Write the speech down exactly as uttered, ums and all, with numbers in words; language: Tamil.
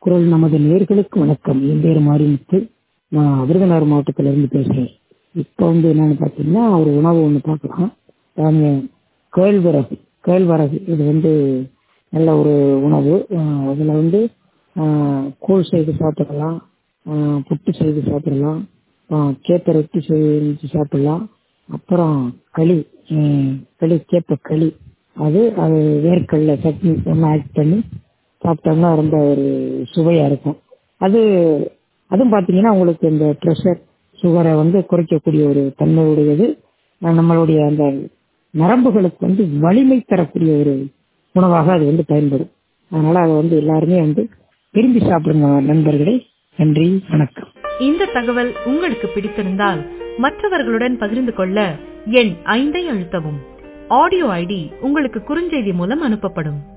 குரல் நமது நேர்களுக்கு வணக்கம். என் பேர் மாரிமுத்து. நான் விருதுநகர் மாவட்டத்திலிருந்து பேசுகிறேன். இப்போ வந்து என்னென்னு பார்த்தீங்கன்னா ஒரு உணவு ஒன்று பார்க்கலாம். அதாவது கேழ்வரகு கேழ்வரகு இது வந்து நல்ல ஒரு உணவு. அதில் வந்து கூழ் செய்து சாப்பிடலாம், புட்டு செய்து சாப்பிடலாம், கேப்ப ரொட்டி செஞ்சு சாப்பிடலாம். அப்புறம் களி களி கேப்ப களி அது அது வேர்க்கடலை சட்னி ஒன்று ஆட் பண்ணி சாப்பிட்டோம்னா ரொம்ப ஒரு சுவையாக இருக்கும். அது அதுவும் பார்த்தீங்கன்னா உங்களுக்கு இந்த ப்ரெஷர் சுகரை வந்து குறைக்கக்கூடிய ஒரு தன்மையுடையது. நம்மளுடைய அந்த நரம்புகளுக்கு வந்து வலிமை தரக்கூடிய ஒரு உணவாக அது வந்து பயன்படும். அதனால் அதை வந்து எல்லாருமே வந்து விரும்பி சாப்பிடுங்க நண்பர்களே. நன்றி, வணக்கம். இந்த தகவல் உங்களுக்கு பிடித்திருந்தால் மற்றவர்களுடன் பகிர்ந்து கொள்ள எண் ஐந்தை அழுத்தவும். ஆடியோ ஐடி உங்களுக்கு குறுஞ்செய்தி மூலம் அனுப்பப்படும்.